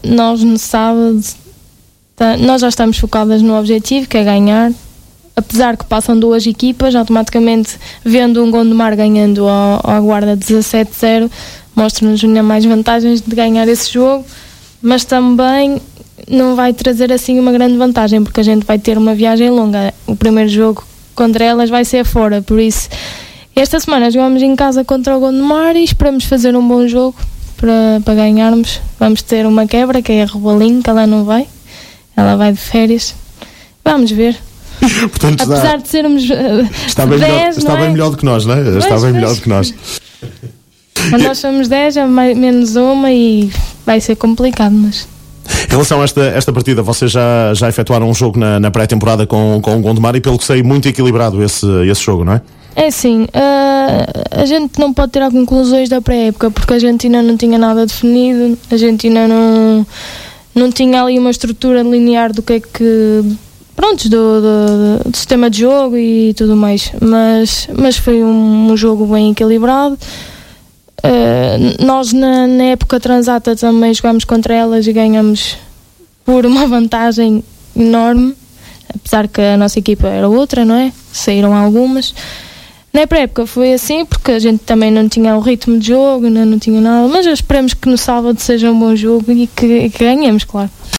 nós no sábado nós já estamos focadas no objetivo, que é ganhar. Apesar que passam duas equipas, automaticamente vendo um Gondomar ganhando ao Guarda 17-0, mostra-nos ainda mais vantagens de ganhar esse jogo, mas também não vai trazer assim uma grande vantagem, porque a gente vai ter uma viagem longa. O primeiro jogo contra elas vai ser fora, por isso esta semana jogamos em casa contra o Gondomar e esperamos fazer um bom jogo para ganharmos. Vamos ter uma quebra, que é a Rebolinho, que ela não vai, ela vai de férias, vamos ver. Portanto, apesar de sermos está bem 10, bem melhor do que nós, não é? Está bem melhor do que nós. Nós somos 10, menos uma, e vai ser complicado, mas... Em relação a esta partida, vocês já efetuaram um jogo na pré-temporada com o Gondomar e, pelo que sei, muito equilibrado esse jogo, não é? É sim, a gente não pode tirar conclusões da pré-época, porque a gente ainda não tinha nada definido, a gente ainda não tinha ali uma estrutura linear do que é que... Prontos, do sistema de jogo e tudo mais, mas foi um jogo bem equilibrado. Nós na época transata também jogámos contra elas e ganhamos por uma vantagem enorme, apesar que a nossa equipa era outra, não é? Saíram algumas. Na pré-época foi assim, porque a gente também não tinha o ritmo de jogo, não tinha nada, mas esperamos que no sábado seja um bom jogo e que ganhemos, claro.